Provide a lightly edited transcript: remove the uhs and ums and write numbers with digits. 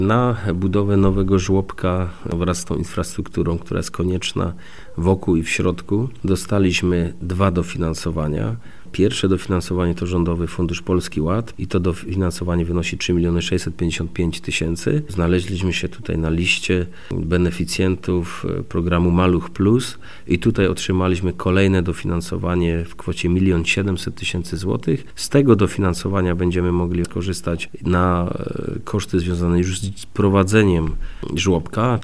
Na budowę nowego żłobka wraz z tą infrastrukturą, która jest konieczna wokół i w środku, dostaliśmy 2 dofinansowania. Pierwsze dofinansowanie to Rządowy Fundusz Polski Ład i to dofinansowanie wynosi 3 655 000. Znaleźliśmy się tutaj na liście beneficjentów programu Maluch Plus i tutaj otrzymaliśmy kolejne dofinansowanie w kwocie 1 700 000 złotych. Z tego dofinansowania będziemy mogli korzystać na koszty związane już z prowadzeniem żłobka.